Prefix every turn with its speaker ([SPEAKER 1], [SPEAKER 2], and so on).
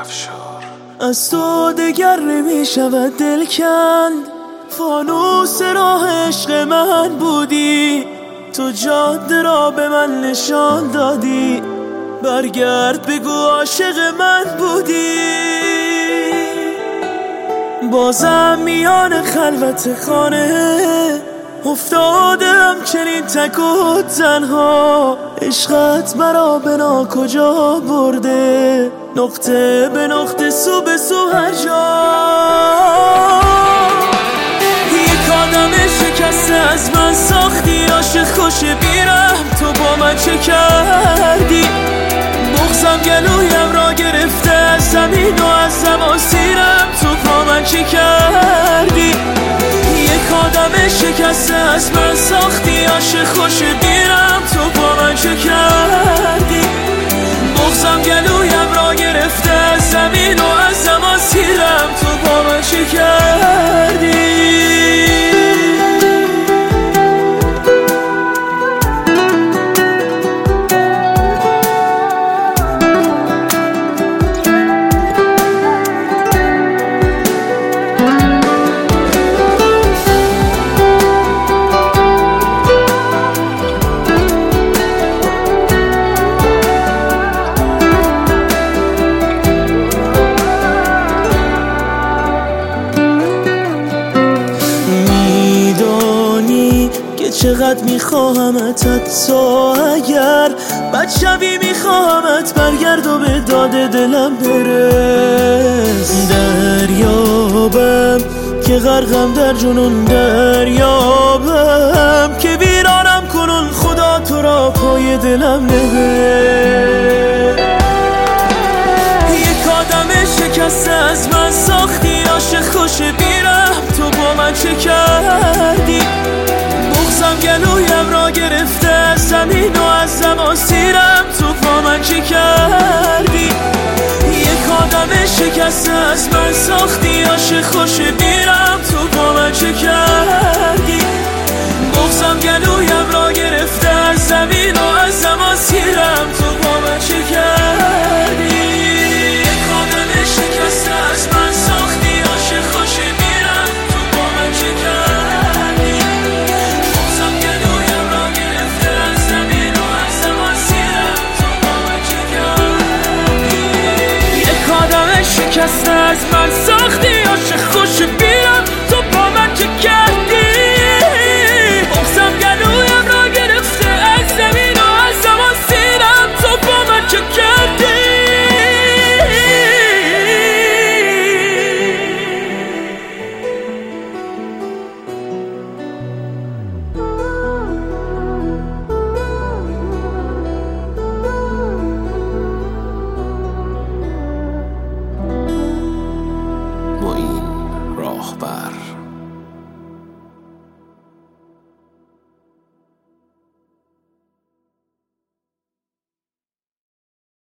[SPEAKER 1] از تو دگر نمیشود دل کند، فانوس راه عشق من بودی، تو جاده را به من نشان دادی، برگرد بگو عاشق من بودی. بازم میان خلوت خانه افتادم چنین تک و تنها، عشقت مرا به ناکجا برده، نقطه به نقطه سو به سو هر جا. یک آدم شکسته از من ساختی، عاشق خوش بیرم تو با من چه کردی؟ بغضم گلویم را گرفته از زمین و از زماسیرم تو با من چه کردی؟ یک آدم شکسته از من ساختی، عاشق خوش بیرم تو با من چه کردی؟ بغضم گلویم را گرفته از زمین و از زماسیرم تو با من چه کردی؟ چقدر میخواهمت، حتی اگر بد شبی میخواهمت، برگرد و به داد دلم برس. دریابم که غرقم در جنون، دریابم که ویرانم کنون، خدا تو را پای دلم نبر. یک آدم شکسته از من ساختی، عاشق خوش بیرم تو با من چه کردی؟ بغضم گلویم را گرفته از زمین و از زماسیرم تو با من چه کردی؟ یک آدم شکسته از من ساختی، عاشق خوش بیرم تو با من چه کردی؟ بغضم گلویم را گرفته از زمین و از زماسیرم تو با من چه کردی؟ یک آدم شکسته از من ساختی، عاشق خوش بیرم تو با من چه کردی؟ شکسته از من ساختی، عاشق خوش بیرم تو با من چه کردی؟ بغضم گلویم را گرفته از زمین و از زماسیرم تو با من چه کردی؟
[SPEAKER 2] ما این راهبر